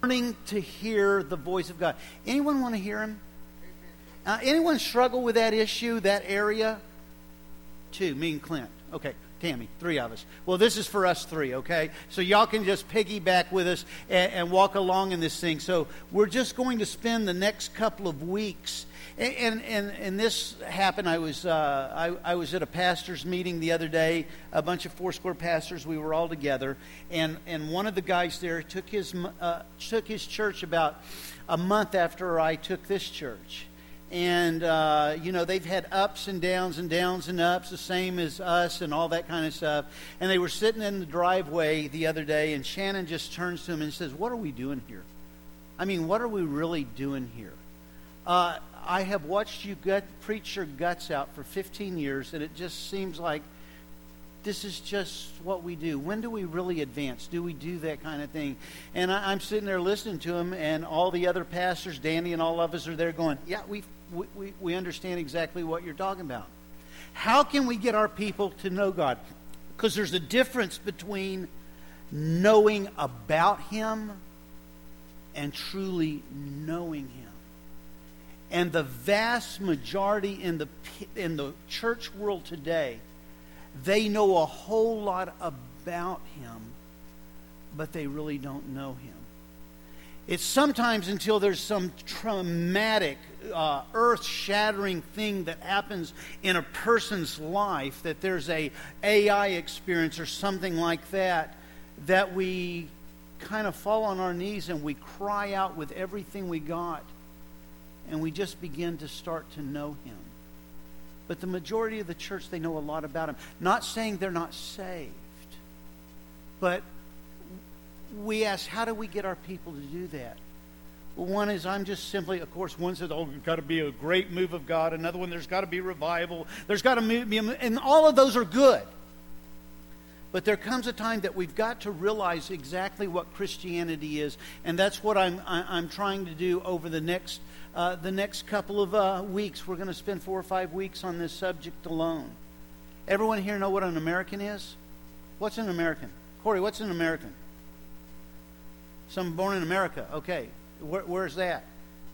learning to hear the voice of God. Anyone want to hear Him? Anyone struggle with that issue, that area? 2, me and Clint. Okay, Tammy, 3 of us. Well, this is for us 3, okay? So y'all can just piggyback with us and walk along in this thing. So we're just going to spend the next couple of weeks. And this happened. I was at a pastor's meeting the other day. A bunch of Foursquare pastors. We were all together, and one of the guys there took his church about a month after I took this church. And, they've had ups and downs and downs and ups, the same as us and all that kind of stuff. And they were sitting in the driveway the other day, and Shannon just turns to him and says, "What are we doing here? I mean, what are we really doing here? I have watched you preach your guts out for 15 years, and it just seems like this is just what we do. When do we really advance? Do we do that kind of thing?" And I'm sitting there listening to him, and all the other pastors, Danny and all of us are there going, "Yeah, we understand exactly what you're talking about." How can we get our people to know God? Because there's a difference between knowing about Him and truly knowing Him. And the vast majority in the church world today, they know a whole lot about Him, but they really don't know Him. It's sometimes until there's some traumatic, earth-shattering thing that happens in a person's life, that there's a AI experience or something like that, that we kind of fall on our knees and we cry out with everything we got, and we just begin to start to know Him. But the majority of the church, they know a lot about Him. Not saying they're not saved, but we ask, how do we get our people to do that? Well, one is, I'm just simply, of course, one says, "Oh, there's got to be a great move of God." Another one, there's got to be revival. There's got to be, and all of those are good. But there comes a time that we've got to realize exactly what Christianity is, and that's what I'm trying to do over the next couple of weeks. We're going to spend 4 or 5 weeks on this subject alone. Everyone here know what an American is? What's an American? Corey, what's an American? Someone born in America. Okay. Where's that?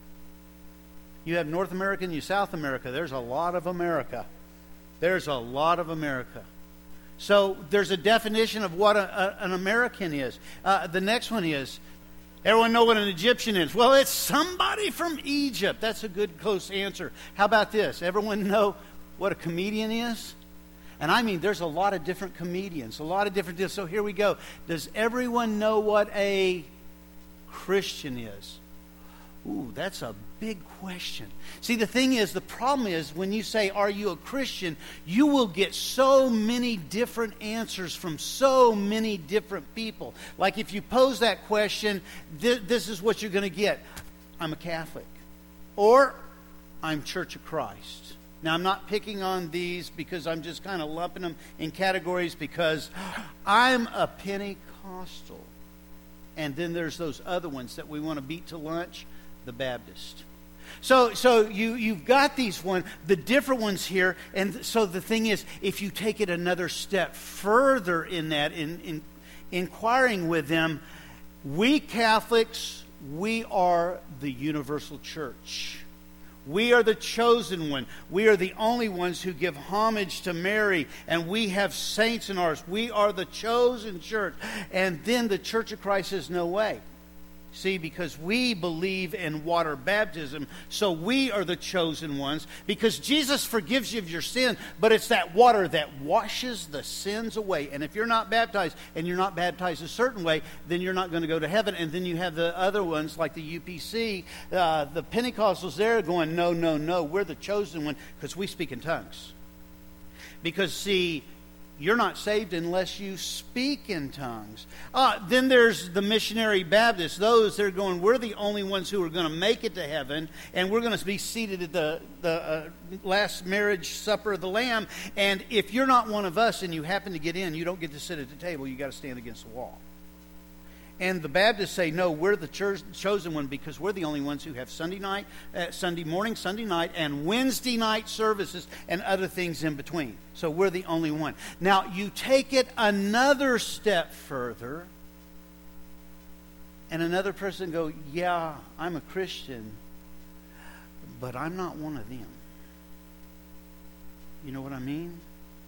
You have North America and you South America. There's a lot of America. There's a lot of America. So there's a definition of what an American is. The next one is, everyone know what an Egyptian is? Well, it's somebody from Egypt. That's a good, close answer. How about this? Everyone know what a comedian is? And I mean, there's a lot of different comedians, a lot of different deals. So here we go. Does everyone know what a Christian is? Ooh, that's a big question. See, the thing is, the problem is, when you say, "Are you a Christian?" you will get so many different answers from so many different people. Like if you pose that question, this is what you're going to get. "I'm a Catholic." Or, "I'm Church of Christ." Now, I'm not picking on these because I'm just kind of lumping them in categories, because I'm a Pentecostal. And then there's those other ones that we want to beat to lunch, the Baptist. So you've got these the different ones here. And so the thing is, if you take it another step further in that, in inquiring with them, we Catholics, we are the universal church. We are the chosen one. We are the only ones who give homage to Mary, and we have saints in ours. We are the chosen church. And then the Church of Christ says, "No way." See, because we believe in water baptism, so we are the chosen ones, because Jesus forgives you of your sin, but it's that water that washes the sins away. And if you're not baptized, and you're not baptized a certain way, then you're not going to go to heaven. And then you have the other ones, like the UPC, the Pentecostals there going, "No, no, no, we're the chosen one, because we speak in tongues." Because, see, you're not saved unless you speak in tongues. Then there's the missionary Baptists. Those, they're going, "We're the only ones who are going to make it to heaven, and we're going to be seated at the last marriage supper of the Lamb. And if you're not one of us and you happen to get in, you don't get to sit at the table. You got to stand against the wall." And the Baptists say, "No, we're the chosen one, because we're the only ones who have Sunday morning, Sunday night, and Wednesday night services and other things in between. So we're the only one." Now, you take it another step further, And another person go, yeah, I'm a Christian, but I'm not one of them. You know what I mean?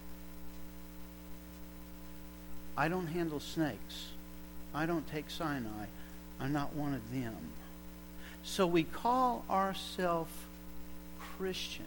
I don't handle snakes. I don't take cyanide. I'm not one of them. So we call ourselves Christian.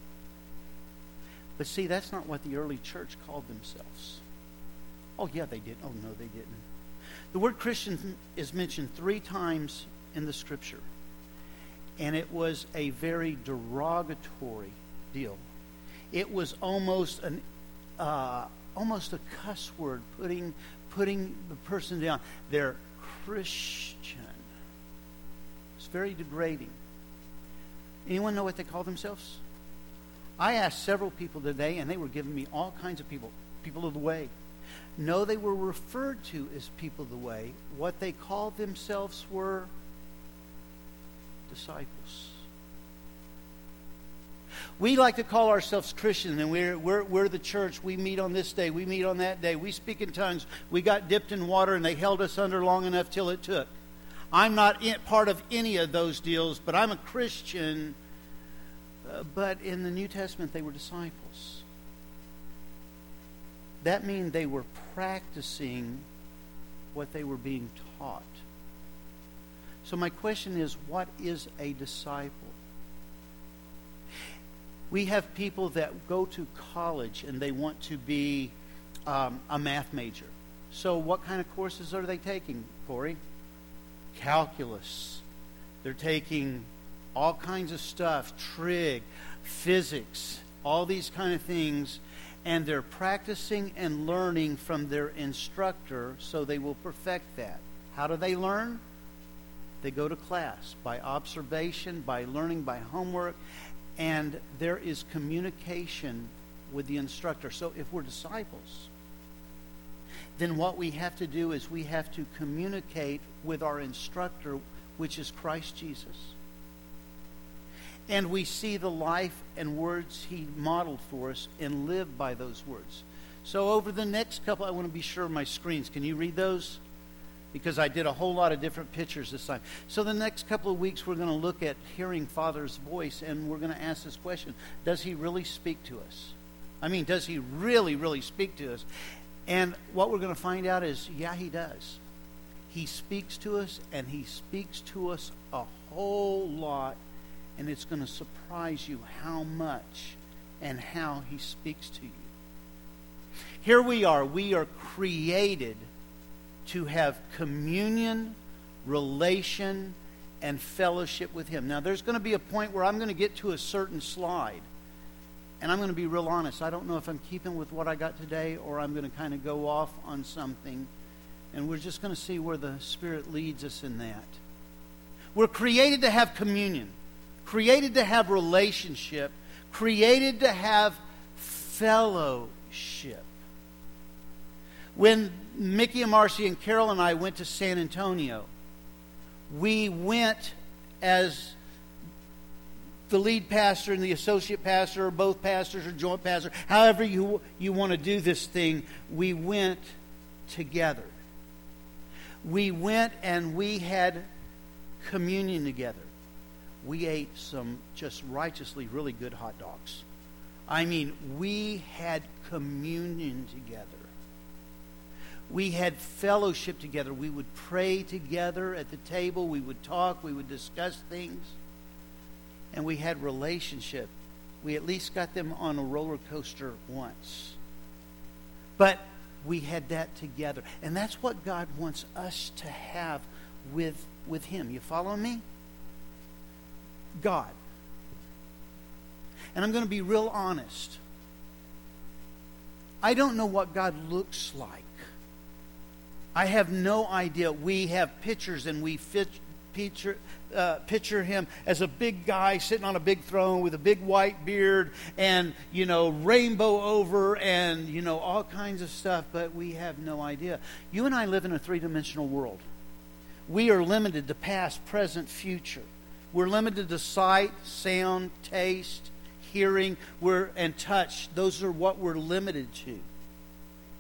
But see, that's not what the early church called themselves. Oh, yeah, they did. Oh, no, they didn't. The word Christian is mentioned 3 times in the Scripture. And it was a very derogatory deal. It was almost a cuss word, putting the person down. They're Christian. It's very degrading. Anyone know what they call themselves? I asked several people today, and they were giving me all kinds of people of the way. No, they were referred to as people of the way. What they called themselves were disciples. We like to call ourselves Christian, and we're the church. We meet on this day. We meet on that day. We speak in tongues. We got dipped in water, and they held us under long enough till it took. I'm not part of any of those deals, but I'm a Christian. But in the New Testament, they were disciples. That means they were practicing what they were being taught. So my question is, what is a disciple? We have people that go to college and they want to be a math major. So what kind of courses are they taking, Corey? Calculus. They're taking all kinds of stuff, trig, physics, all these kind of things, and they're practicing and learning from their instructor so they will perfect that. How do they learn? They go to class by observation, by learning, by homework, and there is communication with the instructor. So if we're disciples, then what we have to do is we have to communicate with our instructor, which is Christ Jesus. And we see the life and words he modeled for us and live by those words. So over the next couple, I want to be sure of my screens. Can you read those? Because I did a whole lot of different pictures this time. So the next couple of weeks, we're going to look at hearing Father's voice, and we're going to ask this question: does he really speak to us? I mean, does he really, really speak to us? And what we're going to find out is, yeah, he does. He speaks to us, and he speaks to us a whole lot, and it's going to surprise you how much and how he speaks to you. Here we are created to have communion, relation, and fellowship with him. Now, there's going to be a point where I'm going to get to a certain slide, and I'm going to be real honest. I don't know if I'm keeping with what I got today, or I'm going to kind of go off on something, and we're just going to see where the Spirit leads us in that. We're created to have communion, created to have relationship, created to have fellowship. When Mickey and Marcy and Carol and I went to San Antonio, we went as the lead pastor and the associate pastor, or both pastors or joint pastor, however you want to do this thing, we went together. We went and we had communion together. We ate some just righteously really good hot dogs. I mean, we had communion together. We had fellowship together. We would pray together at the table. We would talk. We would discuss things. And we had relationship. We at least got them on a roller coaster once. But we had that together. And that's what God wants us to have with him. You follow me? God. And I'm going to be real honest. I don't know what God looks like. I have no idea. We have pictures, and we picture him as a big guy sitting on a big throne with a big white beard and, rainbow over and, all kinds of stuff, but we have no idea. You and I live in a three-dimensional world. We are limited to past, present, future. We're limited to sight, sound, taste, hearing, and touch. Those are what we're limited to.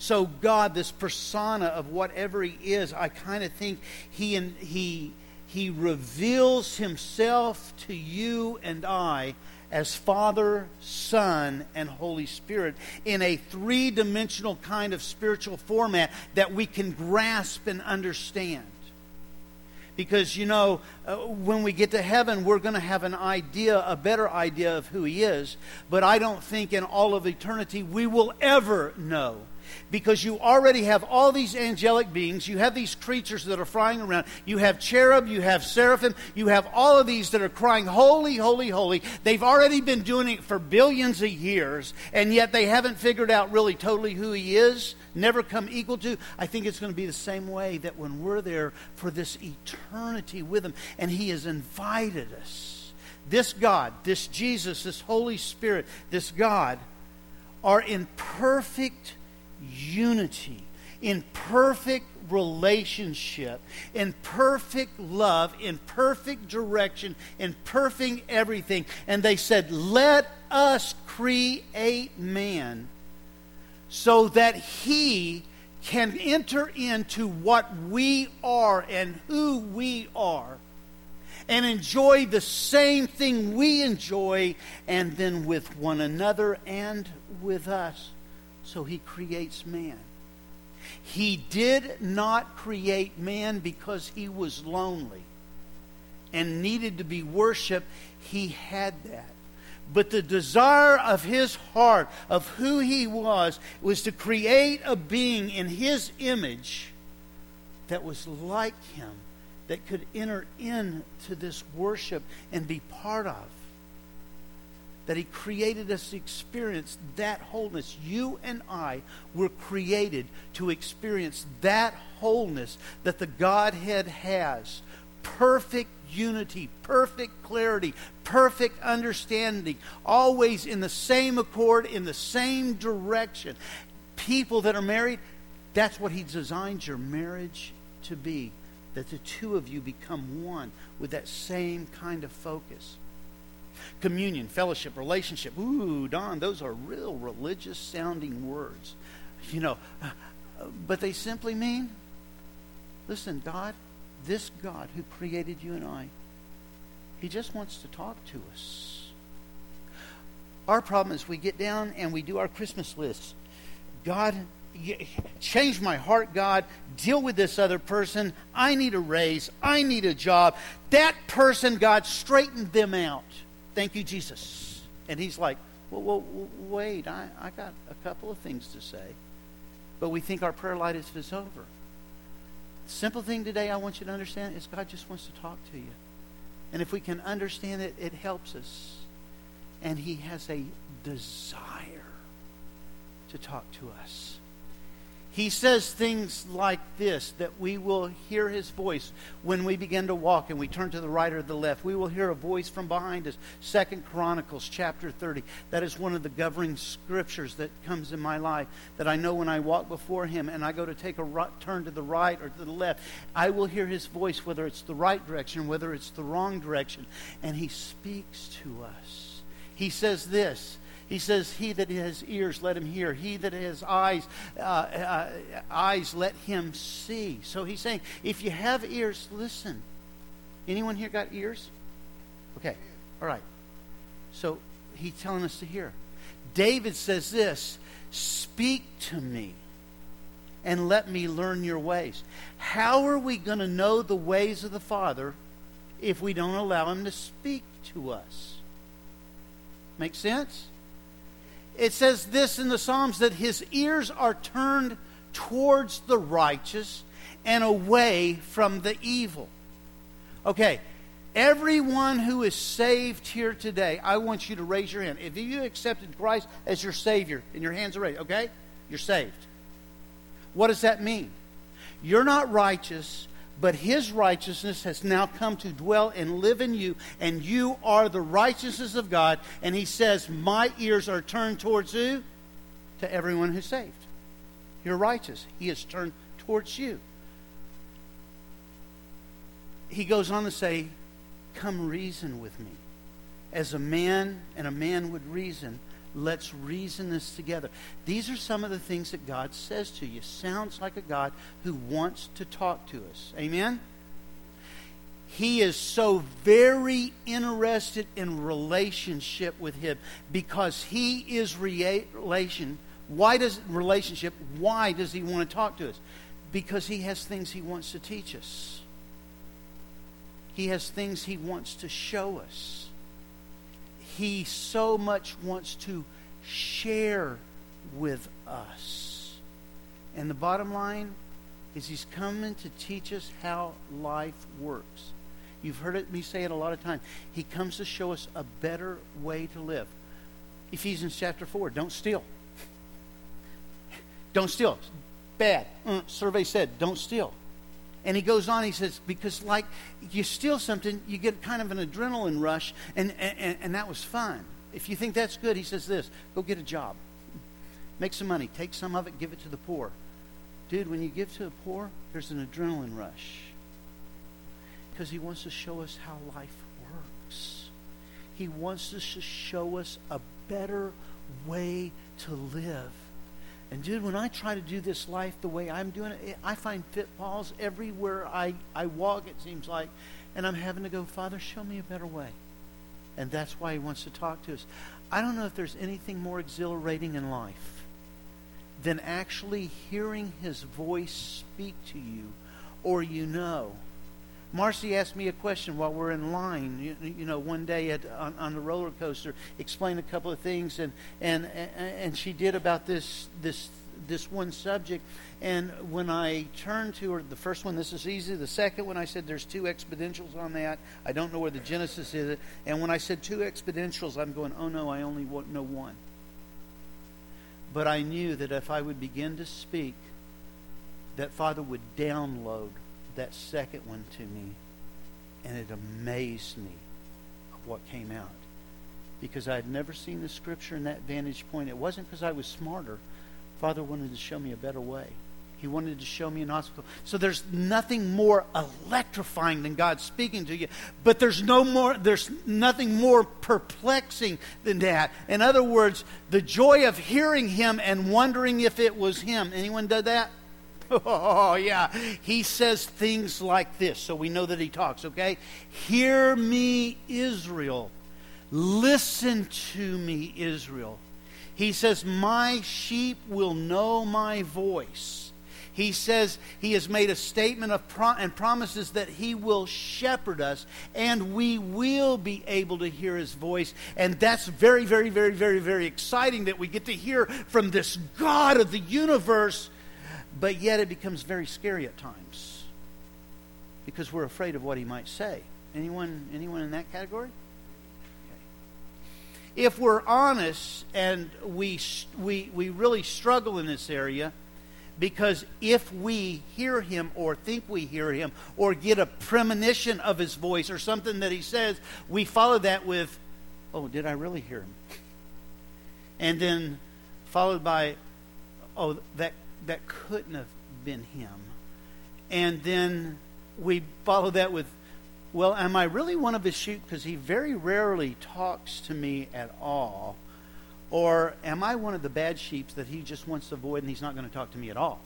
So God, this persona of whatever He is, I kind of think He reveals Himself to you and I as Father, Son, and Holy Spirit in a three-dimensional kind of spiritual format that we can grasp and understand. Because, when we get to heaven, we're going to have a better idea of who He is. But I don't think in all of eternity we will ever know. Because you already have all these angelic beings. You have these creatures that are flying around. You have cherub, you have seraphim. You have all of these that are crying, holy, holy, holy. They've already been doing it for billions of years. And yet they haven't figured out really totally who He is. Never come equal to. I think it's going to be the same way that when we're there for this eternity with Him. And He has invited us. This God, this Jesus, this Holy Spirit, this God are in perfect unity, in perfect relationship, in perfect love, in perfect direction, in perfect everything. And they said, let us create man so that he can enter into what we are and who we are and enjoy the same thing we enjoy, and then with one another and with us. So He creates man. He did not create man because he was lonely and needed to be worshipped. He had that. But the desire of His heart, of who He was to create a being in His image that was like Him, that could enter into this worship and be part of. That He created us to experience that wholeness. You and I were created to experience that wholeness that the Godhead has. Perfect unity, perfect clarity, perfect understanding, always in the same accord, in the same direction. People that are married, that's what He designed your marriage to be. That the two of you become one with that same kind of focus. Communion, fellowship, relationship. Ooh, Don, those are real religious sounding words. But they simply mean, listen, God, this God who created you and I, He just wants to talk to us. Our problem is we get down and we do our Christmas lists. God, change my heart, God. Deal with this other person. I need a raise. I need a job. That person, God, straighten them out. Thank you, Jesus. And He's like, well, wait, I got a couple of things to say. But we think our prayer life is over. The simple thing today I want you to understand is God just wants to talk to you. And if we can understand it, it helps us. And He has a desire to talk to us. He says things like this, that we will hear His voice when we begin to walk and we turn to the right or the left. We will hear a voice from behind us. 2 Chronicles chapter 30. That is one of the governing scriptures that comes in my life, that I know when I walk before Him and I go to take a turn to the right or to the left, I will hear His voice, whether it's the right direction, whether it's the wrong direction. And He speaks to us. He says this. He says, he that has ears, let him hear. He that has eyes, let him see. So He's saying, if you have ears, listen. Anyone here got ears? Okay, all right. So He's telling us to hear. David says this, speak to me and let me learn your ways. How are we going to know the ways of the Father if we don't allow Him to speak to us? Make sense? It says this in the Psalms, that His ears are turned towards the righteous and away from the evil. Okay, everyone who is saved here today, I want you to raise your hand. If you accepted Christ as your Savior and your hands are raised, okay? You're saved. What does that mean? You're not righteous, but His righteousness has now come to dwell and live in you, and you are the righteousness of God. And He says, my ears are turned towards who? To everyone who's saved. You're righteous. He is turned towards you. He goes on to say, come reason with me. As a man and a man would reason, Let's reason this together. These are some of the things that God says to you. Sounds like a God who wants to talk to us. Amen? He is so very interested in relationship with Him because He is relation. Why does He want to talk to us? Because He has things He wants to teach us. He has things He wants to show us. He so much wants to share with us. And the bottom line is He's coming to teach us how life works. You've heard me say it a lot of times. He comes to show us a better way to live. Ephesians chapter 4, don't steal. Don't steal. Bad. Survey said, don't steal. And he goes on, he says, because like you steal something, you get kind of an adrenaline rush, and that was fun. If you think that's good, he says this, go get a job. Make some money. Take some of it, give it to the poor. Dude, when you give to the poor, there's an adrenaline rush. Because he wants to show us how life works. He wants us to show us a better way to live. And dude, when I try to do this life the way I'm doing it, I find pitfalls everywhere I walk, it seems like. And I'm having to go, Father, show me a better way. And that's why He wants to talk to us. I don't know if there's anything more exhilarating in life than actually hearing His voice speak to you, or you know. Marcy asked me a question while we're in line, you know, one day on the roller coaster, explained a couple of things, and she did about this one subject. And when I turned to her, the first one, this is easy. The second one, I said there's 2 exponentials on that. I don't know where the Genesis is. And when I said 2 exponentials, I'm going, oh no, I only know one. But I knew that if I would begin to speak, that Father would download that second one to me, and it amazed me what came out, because I had never seen the Scripture in that vantage point. It wasn't because I was smarter. Father wanted to show me a better way. He wanted to show me an obstacle. So there's nothing more electrifying than God speaking to you, but there's nothing more perplexing than that. In other words, the joy of hearing Him and wondering if it was Him. Anyone done that? Oh, yeah. He says things like this, so we know that He talks, okay? Hear me, Israel. Listen to me, Israel. He says, my sheep will know my voice. He says He has made a statement of and promises that He will shepherd us, and we will be able to hear His voice. And that's very, very, very, very, very exciting that we get to hear from this God of the universe. But yet it becomes very scary at times because we're afraid of what He might say. Anyone in that category? Okay. If we're honest, and we really struggle in this area, because if we hear Him or think we hear Him or get a premonition of His voice or something that He says, we follow that with, oh, did I really hear Him? And then followed by, oh, that couldn't have been Him. And then we follow that with, well, am I really one of His sheep? Because He very rarely talks to me at all. Or am I one of the bad sheep that He just wants to avoid and He's not going to talk to me at all?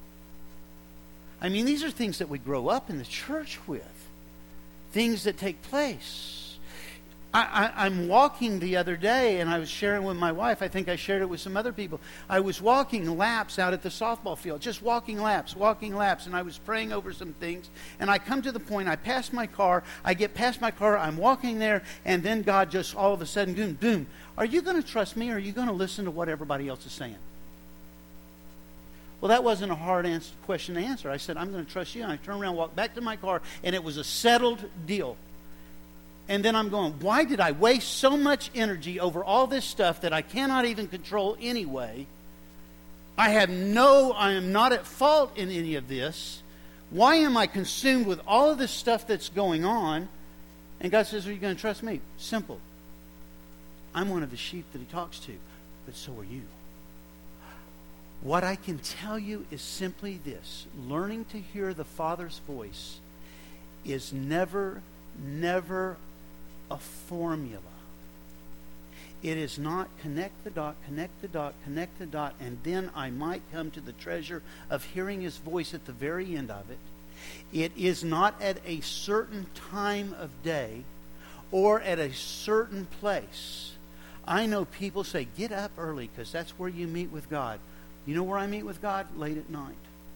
I mean, these are things that we grow up in the church with. Things that take place. I'm walking the other day, and I was sharing with my wife. I think I shared it with some other people. I was walking laps out at the softball field, just walking laps, and I was praying over some things. And I come to the point, I pass my car, I get past my car, I'm walking there, and then God just all of a sudden, boom, boom. Are you going to trust me, or are you going to listen to what everybody else is saying? Well, that wasn't a hard question to answer. I said, I'm going to trust you. And I turned around, walked back to my car, and it was a settled deal. And then I'm going, why did I waste so much energy over all this stuff that I cannot even control anyway? I am not at fault in any of this. Why am I consumed with all of this stuff that's going on? And God says, are you going to trust me? Simple. I'm one of the sheep that He talks to, but so are you. What I can tell you is simply this. Learning to hear the Father's voice is never a formula. It is not connect the dot, connect the dot, connect the dot, and then I might come to the treasure of hearing His voice at the very end of it. It is not at a certain time of day or at a certain place. I know people say, get up early because that's where you meet with God. You know where I meet with God? Late at night.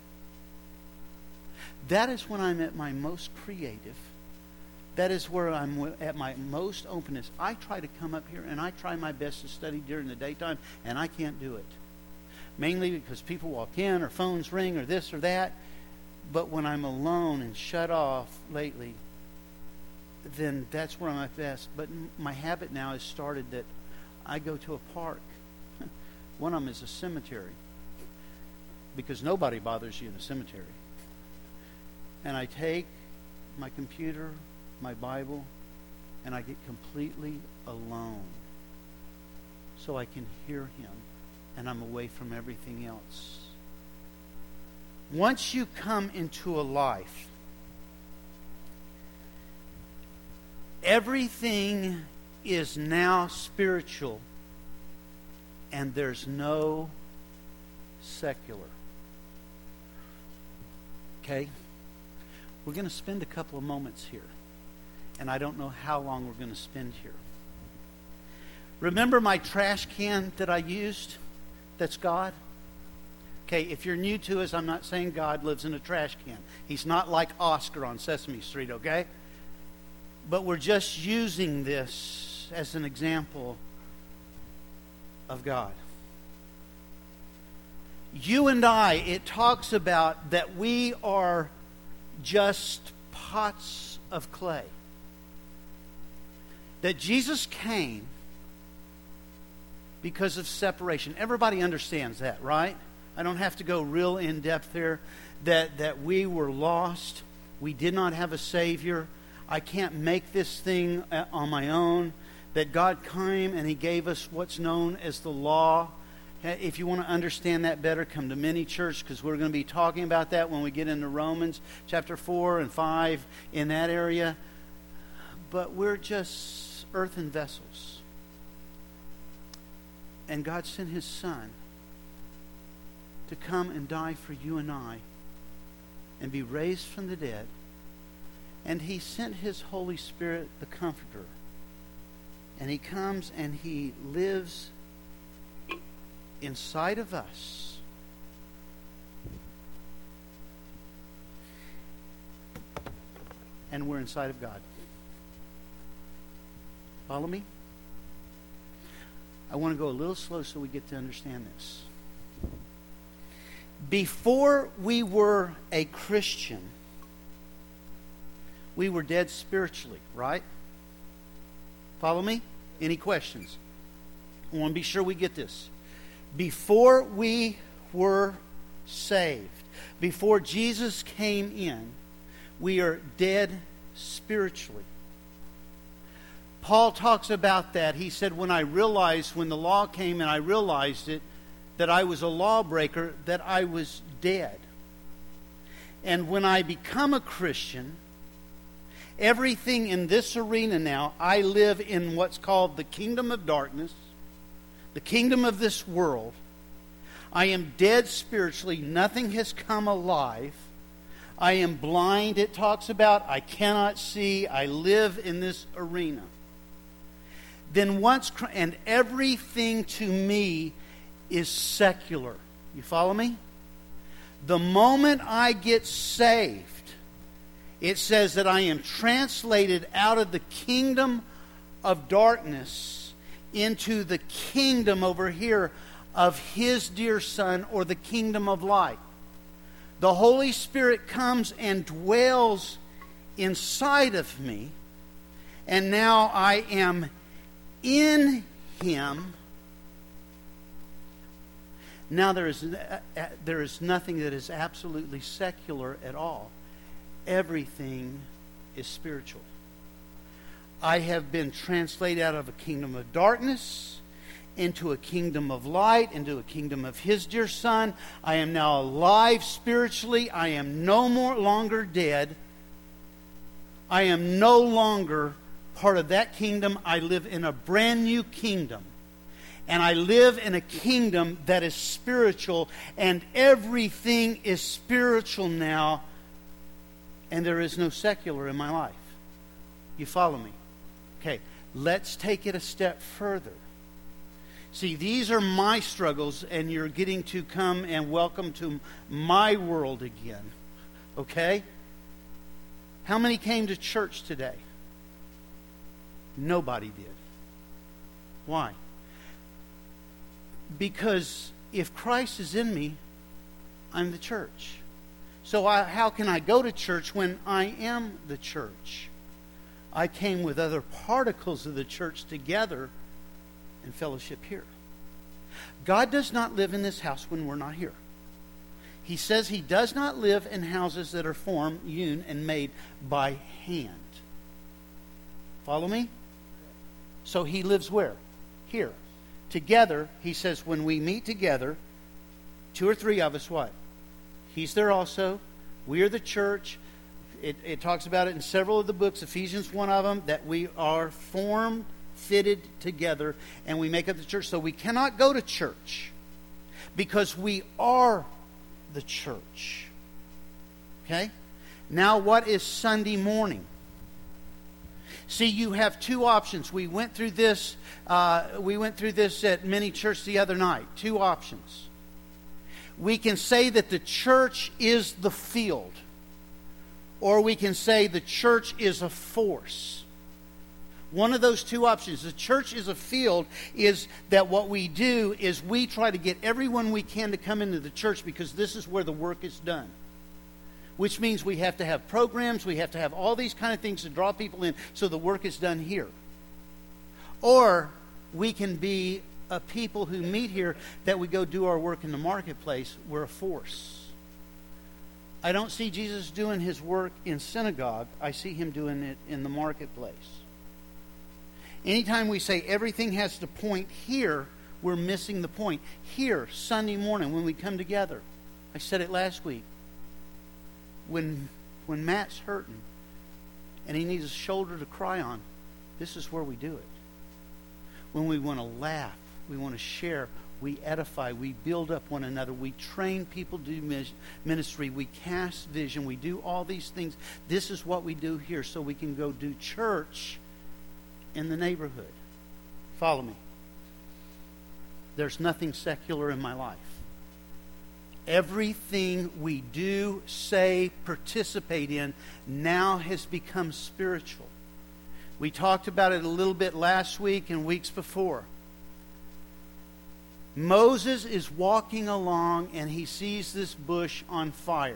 That is when I'm at my most creative. That is where I'm at my most openness. I try to come up here and I try my best to study during the daytime, and I can't do it. Mainly because people walk in or phones ring or this or that. But when I'm alone and shut off lately, then that's where I'm at best. But my habit now has started that I go to a park. One of them is a cemetery. Because nobody bothers you in a cemetery. And I take my computer, my Bible, and I get completely alone so I can hear Him, and I'm away from everything else. Once you come into a life, everything is now spiritual, and there's no secular. Okay? We're going to spend a couple of moments here. And I don't know how long we're going to spend here. Remember my trash can that I used? That's God? Okay, if you're new to us, I'm not saying God lives in a trash can. He's not like Oscar on Sesame Street, okay? But we're just using this as an example of God. You and I, it talks about that we are just pots of clay. That Jesus came because of separation. Everybody understands that, right? I don't have to go real in depth here. That we were lost. We did not have a Savior. I can't make this thing on my own. That God came and He gave us what's known as the law. If you want to understand that better, come to Mini Church, because we're going to be talking about that when we get into Romans chapter 4 and 5 in that area. But we're just earthen vessels. And God sent His Son to come and die for you and I and be raised from the dead. And He sent His Holy Spirit, the Comforter. And He comes and He lives inside of us. And we're inside of God. Follow me? I want to go a little slow so we get to understand this. Before we were a Christian, we were dead spiritually, right? Follow me? Any questions? I want to be sure we get this. Before we were saved, before Jesus came in, we are dead spiritually. Paul talks about that. He said, when the law came and I realized it, that I was a lawbreaker, that I was dead. And when I become a Christian, everything in this arena now, I live in what's called the kingdom of darkness, the kingdom of this world. I am dead spiritually. Nothing has come alive. I am blind, it talks about. I cannot see. I live in this arena. Then and everything to me is secular. You follow me? The moment I get saved, it says that I am translated out of the kingdom of darkness into the kingdom over here of His dear Son, or the kingdom of light. The Holy Spirit comes and dwells inside of me, and now I am in Him. Now there is nothing that is absolutely secular at all. Everything is spiritual. I have been translated out of a kingdom of darkness into a kingdom of light, into a kingdom of His dear Son. I am now alive spiritually. I am no longer dead. I am no longer part of that kingdom. I live in a brand new kingdom. And I live in a kingdom that is spiritual, and everything is spiritual now, and there is no secular in my life. You follow me? Okay, let's take it a step further. See, these are my struggles, and you're getting to come and welcome to my world again. Okay? How many came to church today? Nobody did. Why? Because if Christ is in me, I'm the church. So how can I go to church when I am the church? I came with other particles of the church together in fellowship here. God does not live in this house when we're not here. He says He does not live in houses that are formed, hewn, and made by hand. Follow me? So He lives where? Here. Together, He says, when we meet together, 2 or 3 of us, what? He's there also. We are the church. It talks about it in several of the books, Ephesians, one of them, that we are formed, fitted together, and we make up the church. So we cannot go to church because we are the church. Okay? Now, what is Sunday morning? See, you have 2 options. We went through this at many churches the other night. 2 options. We can say that the church is the field, or we can say the church is a force. One of those 2 options. The church is a field is that what we do is we try to get everyone we can to come into the church because this is where the work is done. Which means we have to have programs, we have to have all these kind of things to draw people in so the work is done here. Or we can be a people who meet here that we go do our work in the marketplace. We're a force. I don't see Jesus doing His work in synagogue. I see Him doing it in the marketplace. Anytime we say everything has to point here, we're missing the point. Here, Sunday morning when we come together. I said it last week. When Matt's hurting and he needs a shoulder to cry on, this is where we do it. When we want to laugh, we want to share, we edify, we build up one another, we train people to do ministry, we cast vision, we do all these things. This is what we do here so we can go do church in the neighborhood. Follow me. There's nothing secular in my life. Everything we do, say, participate in now has become spiritual. We talked about it a little bit last week and weeks before. Moses is walking along and he sees this bush on fire.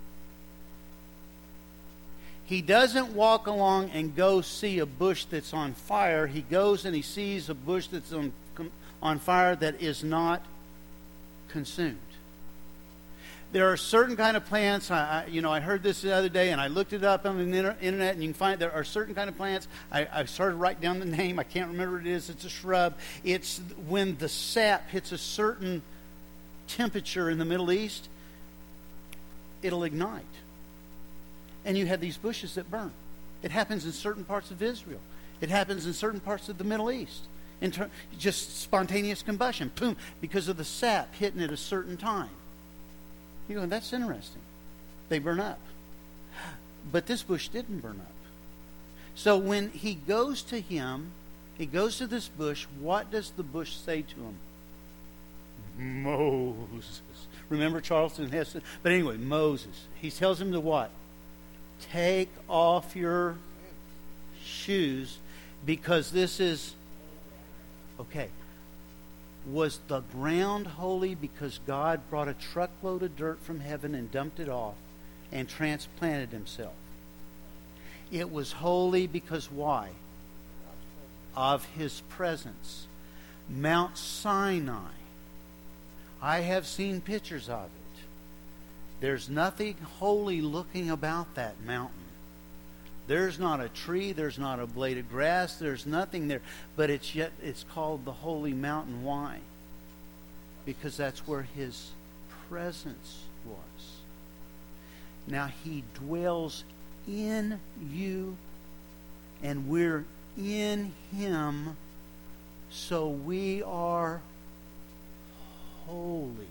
He doesn't walk along and go see a bush that's on fire. He goes and he sees a bush that's on fire that is not consumed. There are certain kind of plants, I heard this the other day, and I looked it up on the internet, and you can find there are certain kind of plants. I started writing down the name. I can't remember what it is. It's a shrub. It's when the sap hits a certain temperature in the Middle East, it'll ignite. And you have these bushes that burn. It happens in certain parts of Israel. It happens in certain parts of the Middle East. Just spontaneous combustion, boom, because of the sap hitting at a certain time. You go, that's interesting. They burn up. But this bush didn't burn up. So when he goes to him, he goes to this bush, what does the bush say to him? Moses. Remember Charlton Heston? But anyway, Moses. He tells him to what? Take off your shoes because this is... Okay. Was the ground holy because God brought a truckload of dirt from heaven and dumped it off and transplanted Himself? It was holy because why? Of His presence. Mount Sinai. I have seen pictures of it. There's nothing holy looking about that mountain. There's not a tree, there's not a blade of grass, there's nothing there. But it's called the Holy Mountain. Why? Because that's where His presence was. Now He dwells in you, and we're in Him So we are holy.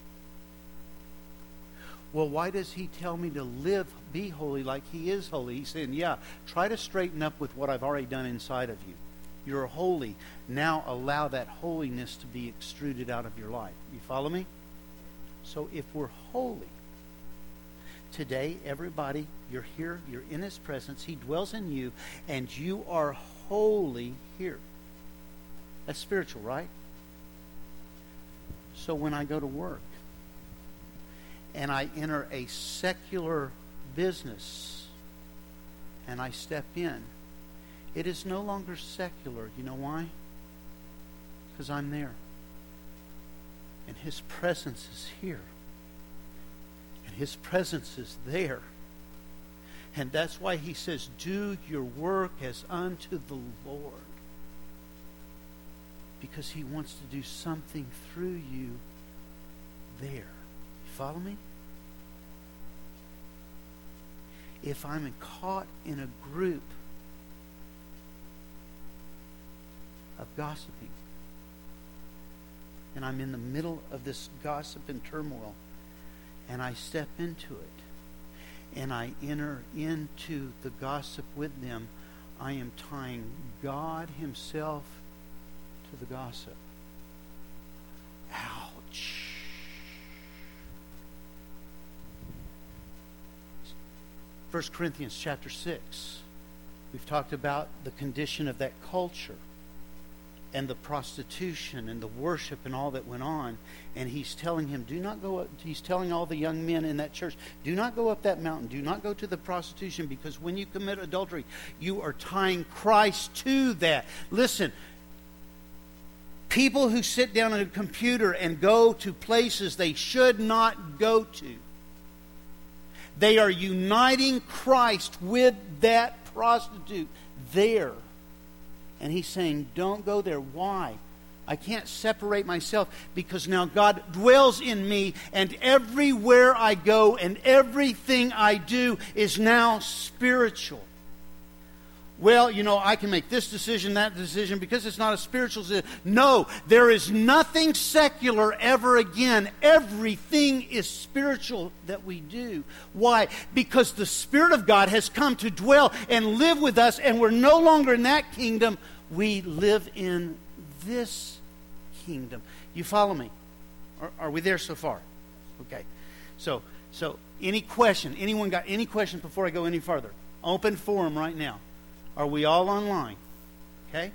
Well, why does he tell me to be holy like he is holy? He's saying, yeah, try to straighten up with what I've already done inside of you. You're holy. Now allow that holiness to be extruded out of your life. You follow me? So if we're holy, today, everybody, you're here, you're in his presence, he dwells in you, and you are holy here. That's spiritual, right? So when I go to work, and I enter a secular business, and I step in, it is no longer secular. You know why? Because I'm there. And his presence is here. And his presence is there. And that's why he says, do your work as unto the Lord. Because he wants to do something through you there. You follow me? If I'm caught in a group of gossiping, and I'm in the middle of this gossip and turmoil, and I step into it, and I enter into the gossip with them, I am tying God himself to the gossip. Ouch. 1 Corinthians chapter 6. We've talked about the condition of that culture and the prostitution and the worship and all that went on. And he's telling him, do not go up. He's telling all the young men in that church, do not go up that mountain. Do not go to the prostitution, because when you commit adultery, you are tying Christ to that. Listen, people who sit down at a computer and go to places they should not go to, they are uniting Christ with that prostitute there. And he's saying, don't go there. Why? I can't separate myself, because now God dwells in me, and everywhere I go and everything I do is now spiritual. Well, I can make this decision, that decision, because it's not a spiritual decision. No, there is nothing secular ever again. Everything is spiritual that we do. Why? Because the Spirit of God has come to dwell and live with us, and we're no longer in that kingdom. We live in this kingdom. You follow me? Are we there so far? Okay. So any question? Anyone got any questions before I go any further? Open forum right now. Are we all online? Okay?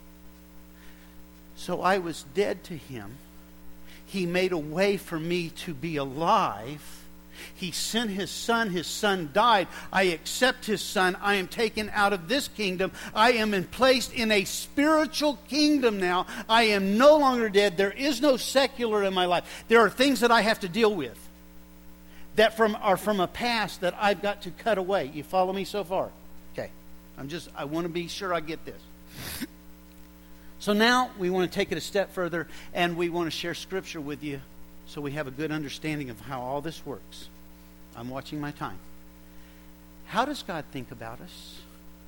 So I was dead to him. He made a way for me to be alive. He sent his son. His son died. I accept his son. I am taken out of this kingdom. I am placed in a spiritual kingdom now. I am no longer dead. There is no secular in my life. There are things that I have to deal with that are from a past that I've got to cut away. You follow me so far? Okay. I want to be sure I get this. So now we want to take it a step further, and we want to share Scripture with you so we have a good understanding of how all this works. I'm watching my time. How does God think about us?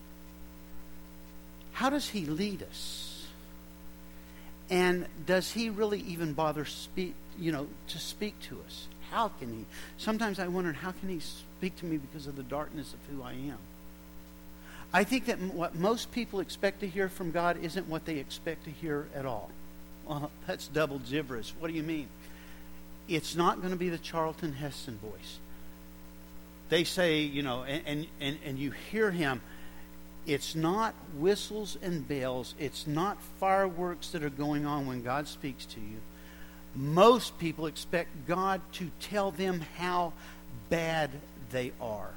How does he lead us? And does he really even bother to speak to us? How can he? Sometimes I wonder, how can he speak to me because of the darkness of who I am? I think that what most people expect to hear from God isn't what they expect to hear at all. Well, that's double gibberish. What do you mean? It's not going to be the Charlton Heston voice. They say, and you hear him, it's not whistles and bells. It's not fireworks that are going on when God speaks to you. Most people expect God to tell them how bad they are.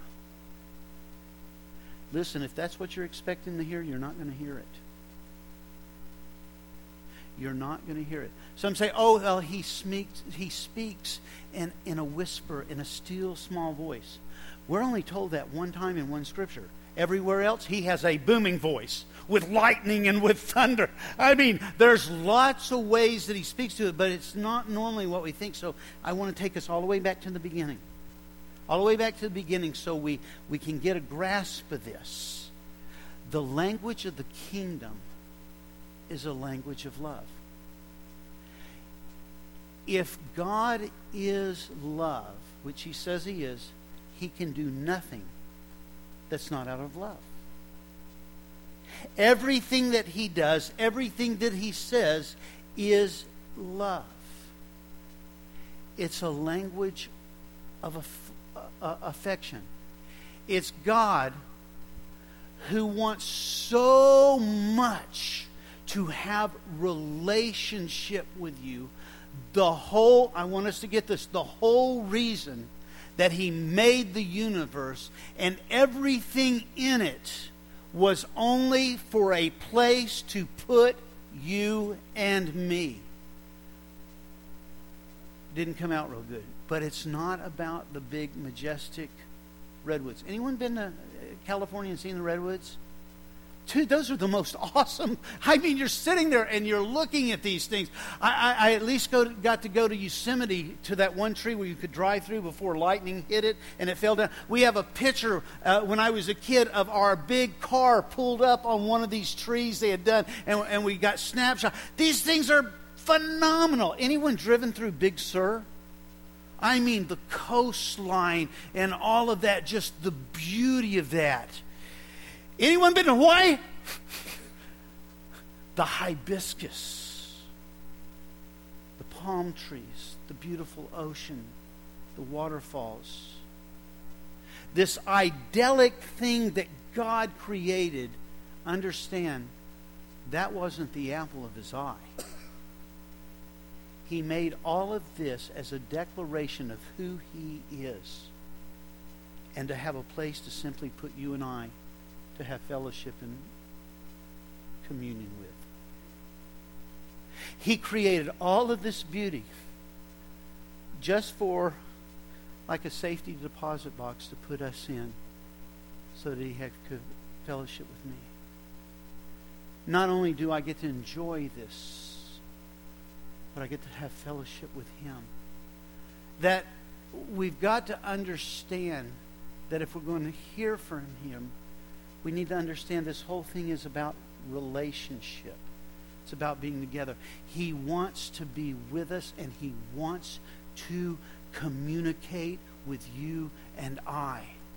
Listen, if that's what you're expecting to hear, you're not going to hear it. You're not going to hear it. Some say, oh, well, he speaks in a whisper, in a still small voice. We're only told that one time in one scripture. Everywhere else, he has a booming voice with lightning and with thunder. I mean, there's lots of ways that he speaks to it, but it's not normally what we think. So I want to take us all the way back to the beginning. All the way back to the beginning so we can get a grasp of this. The language of the kingdom is a language of love. If God is love, which He says He is, He can do nothing that's not out of love. Everything that He does, everything that He says is love. It's a language of affection. It's God who wants so much to have relationship with you. I want us to get this, the whole reason that He made the universe and everything in it was only for a place to put you and me. Didn't come out real good. But it's not about the big, majestic redwoods. Anyone been to California and seen the redwoods? Dude, those are the most awesome. I mean, you're sitting there and you're looking at these things. I at least got to go to Yosemite to that one tree where you could drive through before lightning hit it and it fell down. We have a picture when I was a kid of our big car pulled up on one of these trees they had done, and we got snapshots. These things are phenomenal. Anyone driven through Big Sur? I mean, the coastline and all of that, just the beauty of that. Anyone been to Hawaii? The hibiscus, the palm trees, the beautiful ocean, the waterfalls. This idyllic thing that God created, understand, that wasn't the apple of His eye. He made all of this as a declaration of who He is, and to have a place to simply put you and I to have fellowship and communion with. He created all of this beauty just for like a safety deposit box to put us in so that He had fellowship with me. Not only do I get to enjoy this, but I get to have fellowship with Him. That we've got to understand that if we're going to hear from Him, we need to understand this whole thing is about relationship. It's about being together. He wants to be with us, and He wants to communicate with you and I.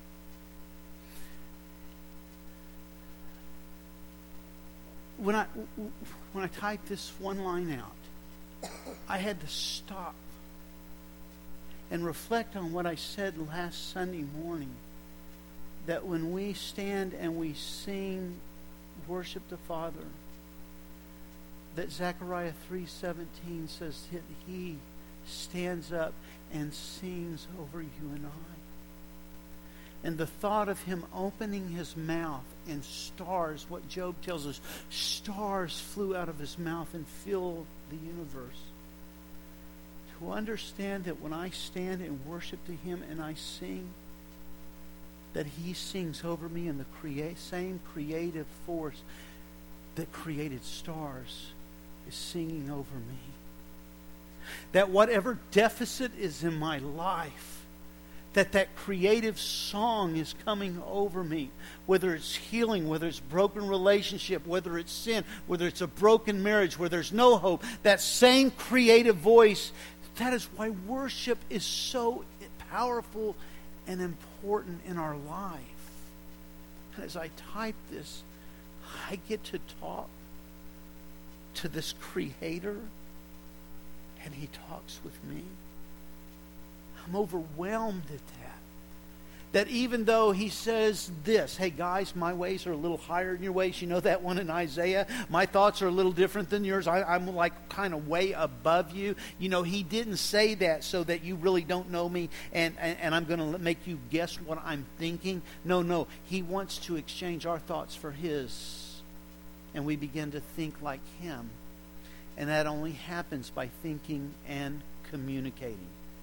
When I typed this one line out, I had to stop and reflect on what I said last Sunday morning. That when we stand and we sing, worship the Father, that Zechariah 3:17 says that He stands up and sings over you and I. And the thought of Him opening His mouth and stars, what Job tells us, stars flew out of His mouth and filled the universe. To understand that when I stand and worship to Him and I sing, that He sings over me, and the same creative force that created stars is singing over me. That whatever deficit is in my life, that creative song is coming over me. Whether it's healing, whether it's broken relationship, whether it's sin, whether it's a broken marriage, where there's no hope, that same creative voice, that is why worship is so powerful and important in our life. And as I type this, I get to talk to this Creator, and He talks with me. I'm overwhelmed at that. That even though He says this, hey guys, my ways are a little higher than your ways. You know that one in Isaiah? My thoughts are a little different than yours. I'm like kind of way above you. You know, He didn't say that so that you really don't know me and I'm going to make you guess what I'm thinking. No. He wants to exchange our thoughts for His. And we begin to think like Him. And that only happens by thinking and communicating.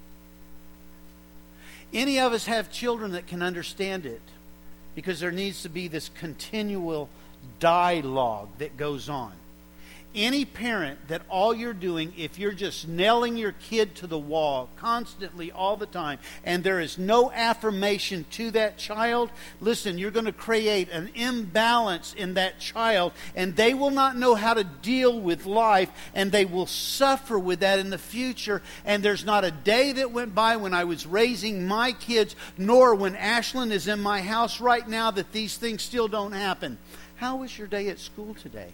Any of us have children that can understand it, because there needs to be this continual dialogue that goes on. any parent that all you're doing, if you're just nailing your kid to the wall constantly all the time, and there is no affirmation to that child, listen, you're going to create an imbalance in that child, and they will not know how to deal with life, and they will suffer with that in the future. And there's not a day that went by when I was raising my kids, nor when Ashlyn is in my house right now, that these things still don't happen. How was your day at school today?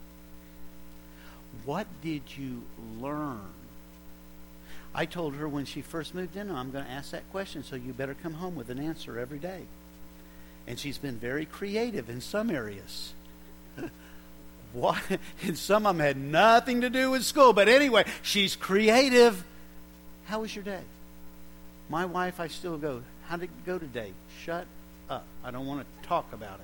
What did you learn? I told her when she first moved in, I'm going to ask that question, so you better come home with an answer every day. And she's been very creative in some areas. What? And some of them had nothing to do with school. But anyway, she's creative. How was your day? My wife, I still go, how did it go today? Shut up. I don't want to talk about it.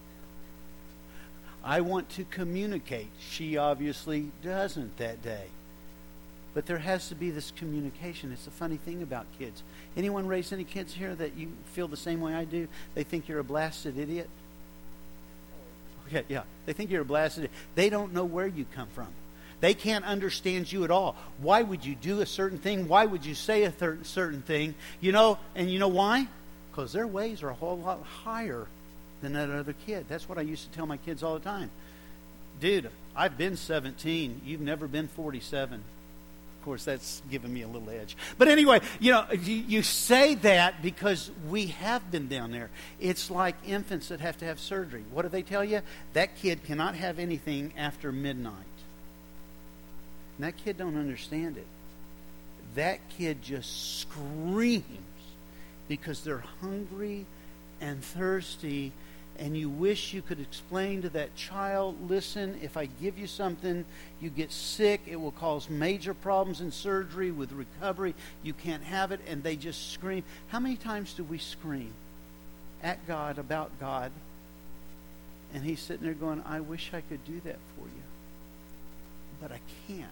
I want to communicate. She obviously doesn't that day. But there has to be this communication. It's a funny thing about kids. Anyone raise any kids here that you feel the same way I do? They think you're a blasted idiot? Okay, yeah. They think you're a blasted idiot. They don't know where you come from. They can't understand you at all. Why would you do a certain thing? Why would you say a certain thing? You know, and you know why? Because their ways are a whole lot higher than that other kid. That's what I used to tell my kids all the time. Dude, I've been 17. You've never been 47. Of course, that's giving me a little edge. But anyway, you know, you say that because we have been down there. It's like infants that have to have surgery. What do they tell you? That kid cannot have anything after midnight. And that kid don't understand it. That kid just screams because they're hungry and thirsty, and you wish you could explain to that child, listen, if I give you something, you get sick, it will cause major problems in surgery, with recovery, you can't have it, and they just scream. How many times do we scream at God, about God, and He's sitting there going, I wish I could do that for you, but I can't.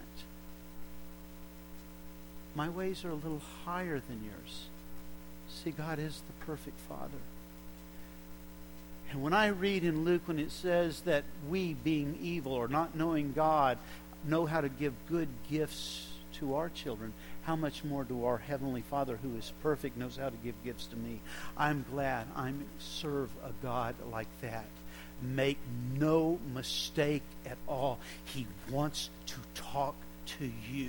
My ways are a little higher than yours. See, God is the perfect Father. And when I read in Luke when it says that we, being evil or not knowing God, know how to give good gifts to our children, how much more do our Heavenly Father, who is perfect, knows how to give gifts to me? I'm glad I serve a God like that. Make no mistake at all. He wants to talk to you.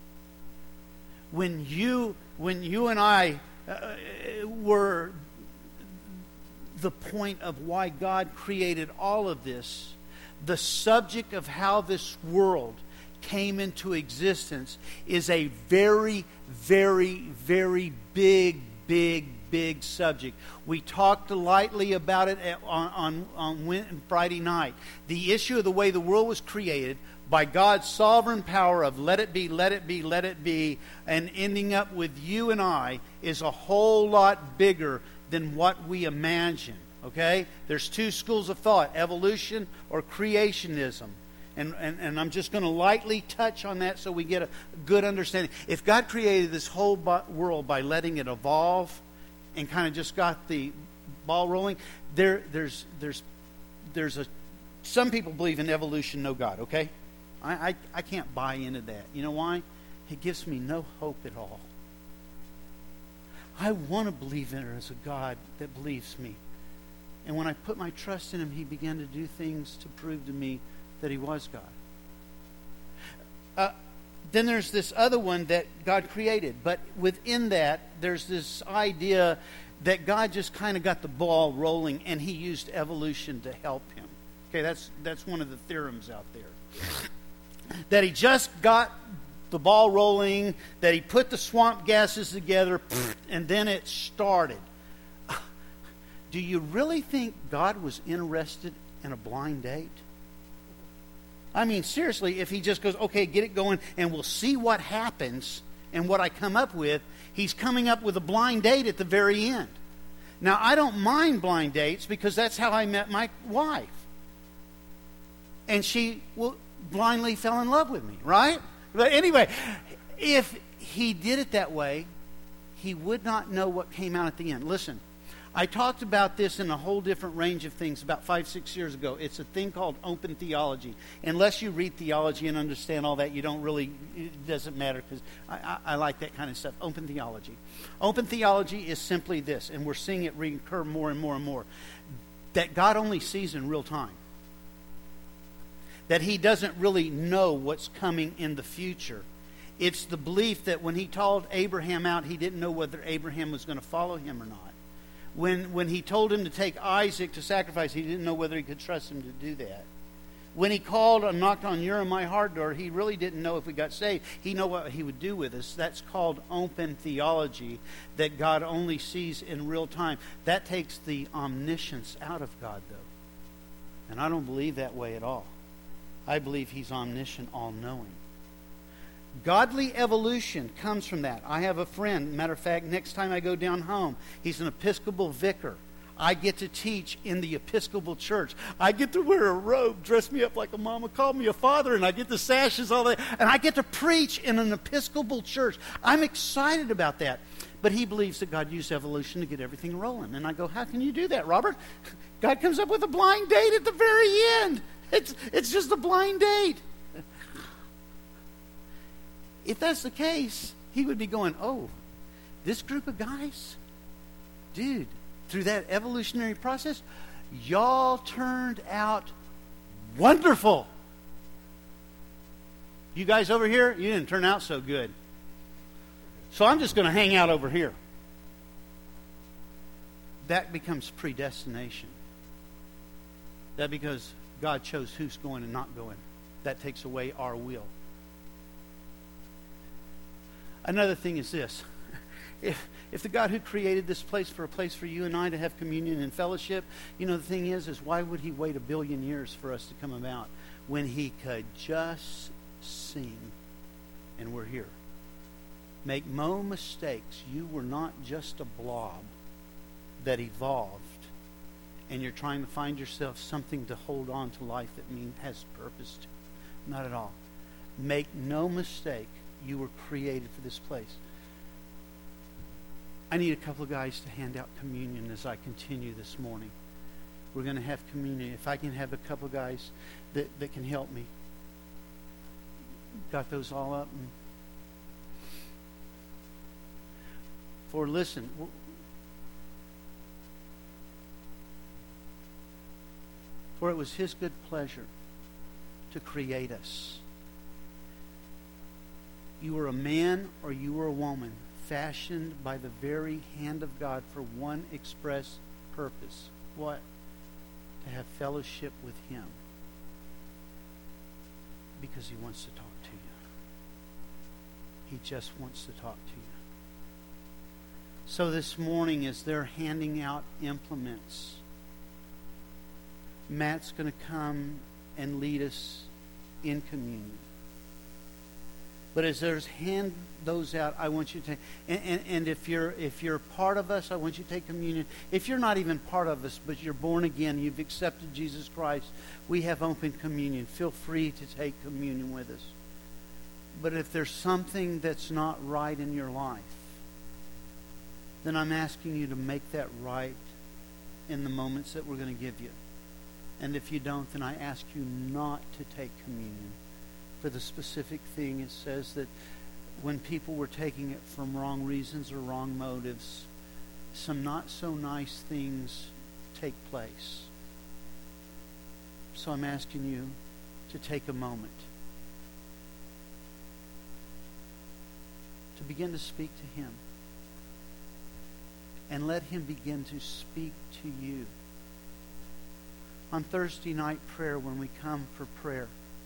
When you and I were the point of why God created all of this, the subject of how this world came into existence is a very, very, very big subject. We talked lightly about it on Friday night. The issue of the way the world was created by God's sovereign power of let it be, let it be, let it be, and ending up with you and I is a whole lot bigger than what we imagine. Okay? There's two schools of thought, evolution or creationism. And I'm just going to lightly touch on that so we get a good understanding. If God created this whole world by letting it evolve and kind of just got the ball rolling, there's some people believe in evolution, no God, okay? I can't buy into that. You know why? It gives me no hope at all. I want to believe in her as a God that believes me. And when I put my trust in Him, He began to do things to prove to me that He was God. Then there's this other one that God created. But within that, there's this idea that God just kind of got the ball rolling and He used evolution to help Him. Okay, that's one of the theorems out there. That He just got the ball rolling, that He put the swamp gases together, and then it started. Do you really think God was interested in a blind date? I mean, seriously, if He just goes, okay, get it going, and we'll see what happens and what I come up with, He's coming up with a blind date at the very end. Now, I don't mind blind dates because that's how I met my wife. And she blindly fell in love with me, right? But anyway, if He did it that way, He would not know what came out at the end. Listen, I talked about this in a whole different range of things about 5-6 years ago. It's a thing called open theology. Unless you read theology and understand all that, you don't really, it doesn't matter, because I like that kind of stuff. Open theology. Open theology is simply this, and we're seeing it recur more and more and more, that God only sees in real time. That He doesn't really know what's coming in the future. It's the belief that when He called Abraham out, He didn't know whether Abraham was going to follow Him or not. When He told him to take Isaac to sacrifice, He didn't know whether He could trust him to do that. When He called and knocked on your and my heart door, He really didn't know if we got saved. He knew what He would do with us. That's called open theology, that God only sees in real time. That takes the omniscience out of God, though. And I don't believe that way at all. I believe He's omniscient, all-knowing. Godly evolution comes from that. I have a friend, matter of fact, next time I go down home, he's an Episcopal vicar. I get to teach in the Episcopal church. I get to wear a robe, dress me up like a mama, call me a father, and I get the sashes, all that. And I get to preach in an Episcopal church. I'm excited about that. But he believes that God used evolution to get everything rolling. And I go, how can you do that, Robert? God comes up with a blind date at the very end. It's just a blind date. If that's the case, he would be going, oh, this group of guys, dude, through that evolutionary process, y'all turned out wonderful. You guys over here, you didn't turn out so good. So I'm just going to hang out over here. That becomes predestination. That because God chose who's going and not going. That takes away our will. Another thing is this. If the God who created this place for a place for you and I to have communion and fellowship, the thing is why would He wait 1 billion years for us to come about when He could just sing and we're here? Make no mistakes, you were not just a blob that evolved and you're trying to find yourself something to hold on to life that has purpose to. Not at all. Make no mistake. You were created for this place. I need a couple of guys to hand out communion as I continue this morning. We're going to have communion. If I can have a couple of guys that can help me. Got those all up? For listen, for it was His good pleasure to create us. You were a man or you were a woman, fashioned by the very hand of God for one express purpose. What? To have fellowship with Him. Because He wants to talk to you. He just wants to talk to you. So this morning, as they're handing out implements, Matt's going to come and lead us in communion. But as there's hand those out, I want you to take, and if you're part of us, I want you to take communion. If you're not even part of us, but you're born again, you've accepted Jesus Christ, we have open communion. Feel free to take communion with us. But if there's something that's not right in your life, then I'm asking you to make that right in the moments that we're going to give you. And if you don't, then I ask you not to take communion. For the specific thing, it says that when people were taking it from wrong reasons or wrong motives, some not so nice things take place. So I'm asking you to take a moment to begin to speak to Him and let Him begin to speak to you. On Thursday night prayer, when we come for prayer,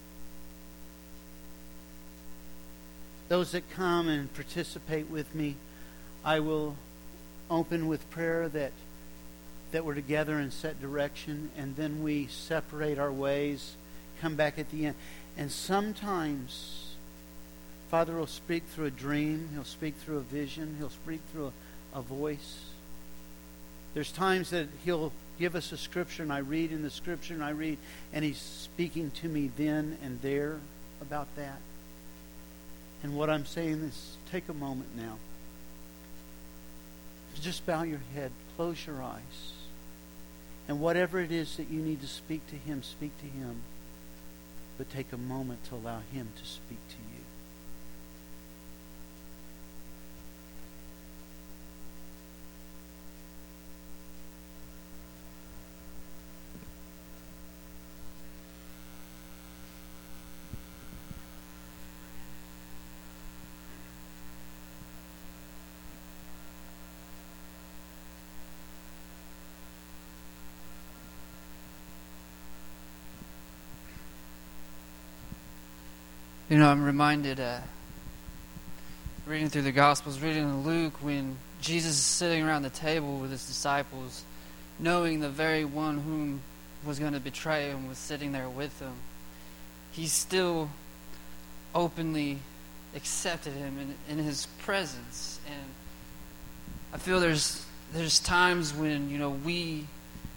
those that come and participate with me, I will open with prayer that we're together in set direction, and then we separate our ways, come back at the end. And sometimes Father will speak through a dream, He'll speak through a vision, He'll speak through a voice. There's times that He'll give us a scripture, and I read in the scripture, and He's speaking to me then and there about that. And what I'm saying is, take a moment now. Just bow your head, close your eyes. And whatever it is that you need to speak to Him, speak to Him. But take a moment to allow Him to speak to you. You know, I'm reminded, reading through the Gospels, reading in Luke, when Jesus is sitting around the table with His disciples, knowing the very one whom was going to betray Him was sitting there with Him. He still openly accepted Him in His presence. And I feel there's times when, we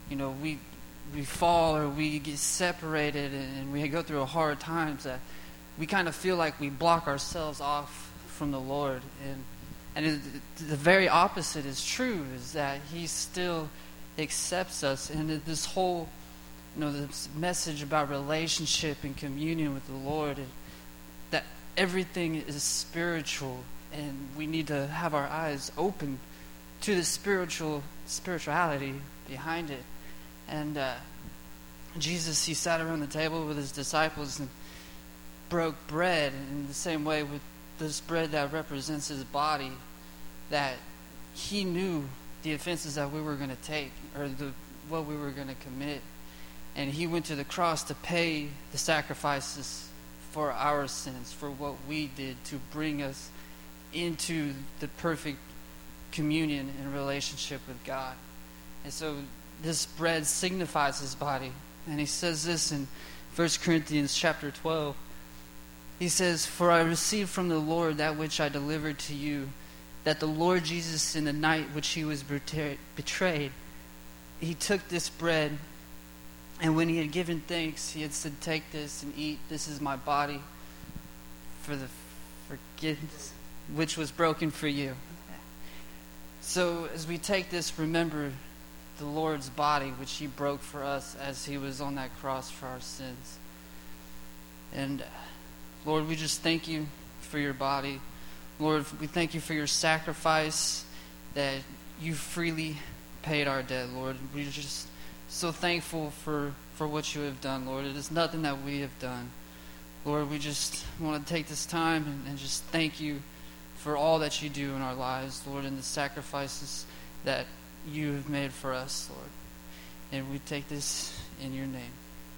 fall or we get separated and we go through hard times that we kind of feel like we block ourselves off from the Lord. And the very opposite is true, is that He still accepts us. And this whole, this message about relationship and communion with the Lord, that everything is spiritual, and we need to have our eyes open to the spirituality behind it. And Jesus, He sat around the table with His disciples and broke bread in the same way with this bread that represents His body, that He knew the offenses that we were going to take, or what we were going to commit. And He went to the cross to pay the sacrifices for our sins, for what we did, to bring us into the perfect communion and relationship with God. And so this bread signifies His body. And He says this in 1 Corinthians chapter 12. He says, "For I received from the Lord that which I delivered to you, that the Lord Jesus, in the night which He was betrayed, He took this bread, and when He had given thanks, He had said, 'Take this and eat. This is my body for the forgiveness which was broken for you.'" So as we take this, remember the Lord's body, which He broke for us as He was on that cross for our sins. And Lord, we just thank You for Your body. Lord, we thank You for Your sacrifice, that You freely paid our debt, Lord. We're just so thankful for what You have done, Lord. It is nothing that we have done. Lord, we just want to take this time and just thank You for all that You do in our lives, Lord, and the sacrifices that You have made for us, Lord. And we take this in Your name.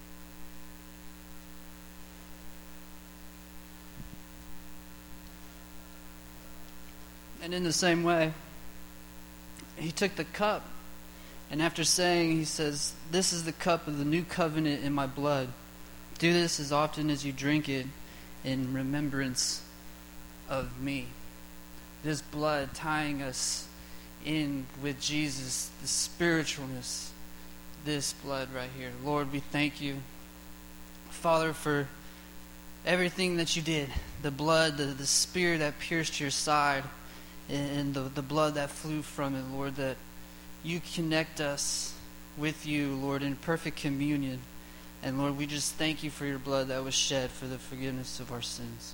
And in the same way, He took the cup, and after saying, He says, "This is the cup of the new covenant in my blood. Do this as often as you drink it in remembrance of me." This blood tying us in with Jesus, the spiritualness, this blood right here. Lord, we thank You, Father, for everything that You did. The blood, the spear that pierced Your side, and the blood that flew from it, Lord, that You connect us with You, Lord, in perfect communion. And Lord, we just thank You for Your blood that was shed for the forgiveness of our sins.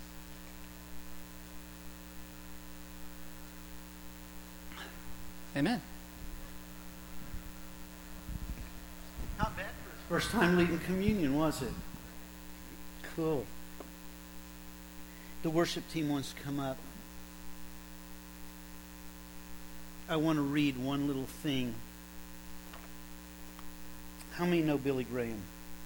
Amen. Not bad for his first time leading communion, was it? Cool. The worship team wants to come up. I want to read one little thing. How many know Billy Graham?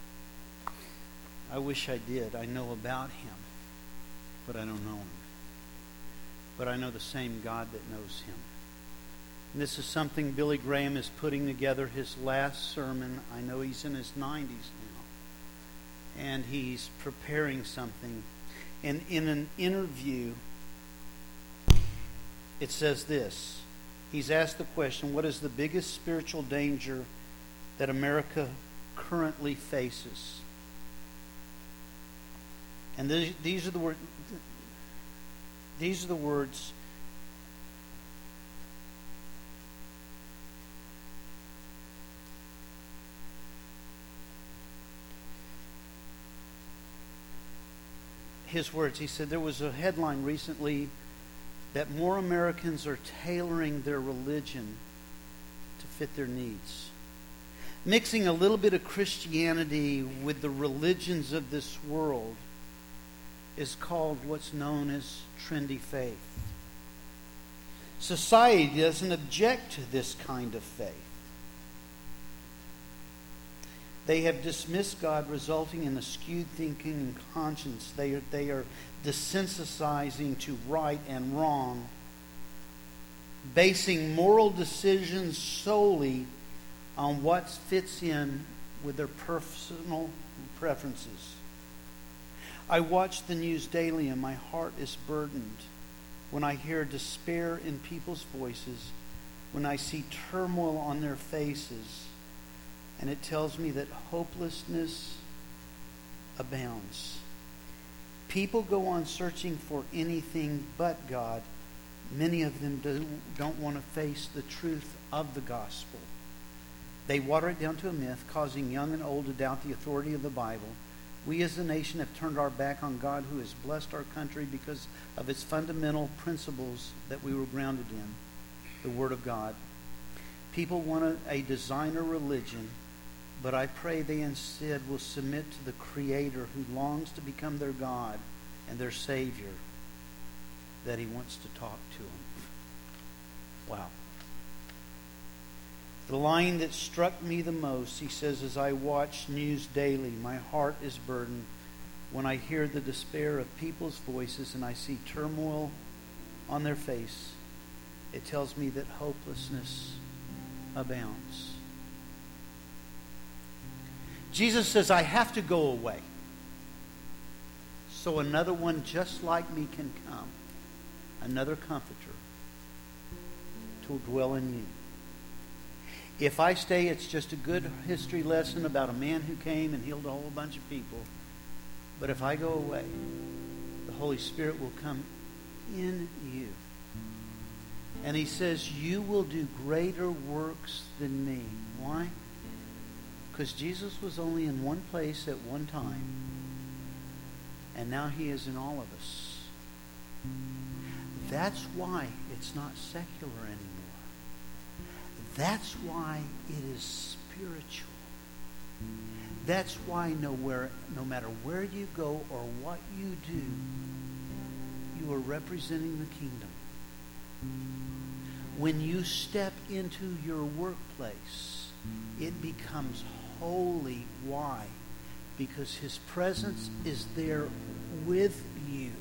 I wish I did. I know about him, but I don't know him. But I know the same God that knows him. And this is something Billy Graham is putting together, his last sermon. I know he's in his 90s now. And he's preparing something. And in an interview, it says this. He's asked the question, what is the biggest spiritual danger that America currently faces? And these are the words. These are the words. his words. He said there was a headline recently that more Americans are tailoring their religion to fit their needs. Mixing a little bit of Christianity with the religions of this world is called what's known as trendy faith. Society doesn't object to this kind of faith. They have dismissed God, resulting in a skewed thinking and conscience. They are desensitizing to right and wrong, basing moral decisions solely on what fits in with their personal preferences. I watch the news daily and my heart is burdened when I hear despair in people's voices, when I see turmoil on their faces, and it tells me that hopelessness abounds. People go on searching for anything but God. Many of them don't want to face the truth of the gospel. They water it down to a myth, causing young and old to doubt the authority of the Bible. We as a nation have turned our back on God, who has blessed our country because of its fundamental principles that we were grounded in, the Word of God. People want a designer religion, but I pray they instead will submit to the Creator who longs to become their God and their Savior, that He wants to talk to them. Wow. The line that struck me the most, he says, as I watch news daily, my heart is burdened when I hear the despair of people's voices and I see turmoil on their face. It tells me that hopelessness abounds. Jesus says, I have to go away so another one just like me can come, another comforter to dwell in you. If I stay, it's just a good history lesson about a man who came and healed a whole bunch of people. But if I go away, the Holy Spirit will come in you. And he says, you will do greater works than me. Why? Because Jesus was only in one place at one time. And now he is in all of us. That's why it's not secular anymore. That's why it is spiritual. That's why no matter where you go or what you do, you are representing the kingdom. When you step into your workplace, it becomes holy. Why? Because His presence is there with you.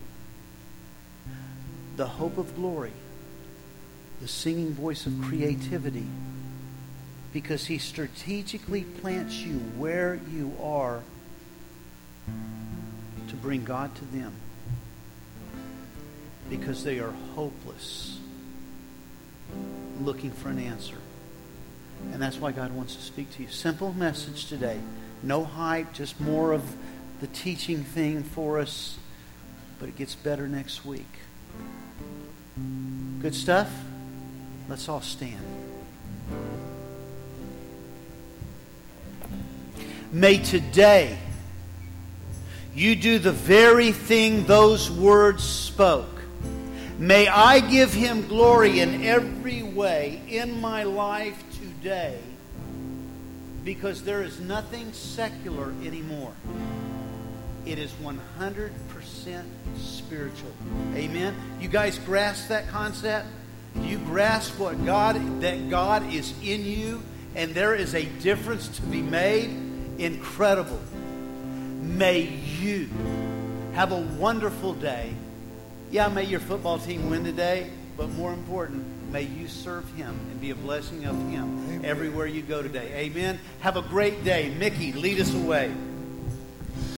The hope of glory, the singing voice of creativity, because He strategically plants you where you are to bring God to them, because they are hopeless, looking for an answer. And that's why God wants to speak to you. Simple message today. No hype, just more of the teaching thing for us, but it gets better next week. Good stuff? Let's all stand. May today you do the very thing those words spoke. May I give Him glory in every way in my life today, because there is nothing secular anymore. It is 100% spiritual. Amen? You guys grasp that concept? Do you grasp that God is in you and there is a difference to be made? Incredible. May you have a wonderful day. Yeah, may your football team win today, but more important, may you serve Him and be a blessing of Him everywhere you go today. Amen. Have a great day. Mickey, lead us away.